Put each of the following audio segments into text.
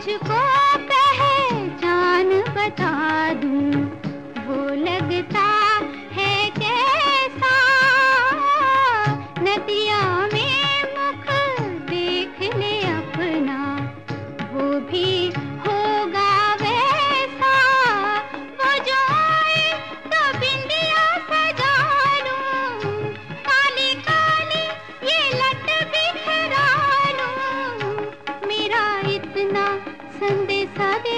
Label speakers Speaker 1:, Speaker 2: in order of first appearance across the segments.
Speaker 1: तुझको पहचान बता दूं, वो लगता है कैसा, नदिया में मुख देख ले अपना, वो भी होगा वैसा। वो जो आए तो बिंदिया सजा लूं, काली काली ये लट बिखरा लूं, मेरा इतना संदेशा दे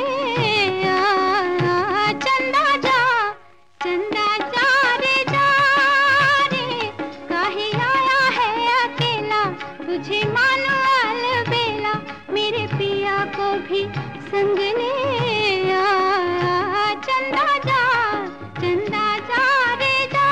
Speaker 1: आ, चंदा जा, चंदा जा रे जा रे, काहे आया है अकेला, तुझे मानो अलबेला, मेरे पिया को भी संग ले आ, चंदा जा, चंदा जा रे जा।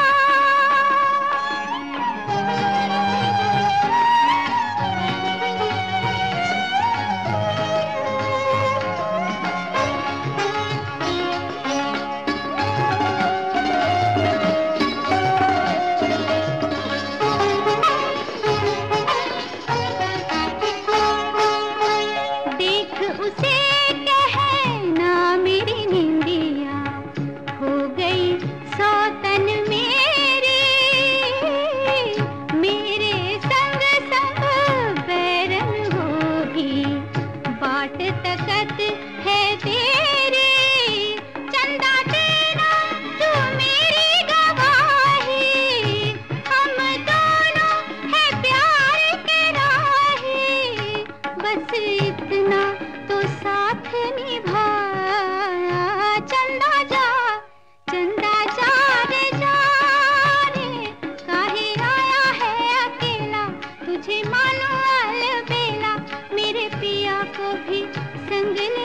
Speaker 1: देख उसे कहना मेरी निंदिया हो गई सौतन मेरी, मेरे संग संग बैरन होगी, बाट तकत है तेरी, चंदा तेरा तू मेरी गवाही, हम दोनों है प्यार के राही, बस इतना तो साथ निभा, चंदा जा, चंदा जा रे जा रे, काहे आया है अकेला, तुझे मानो अलबेला, मेरे पिया को भी संग ले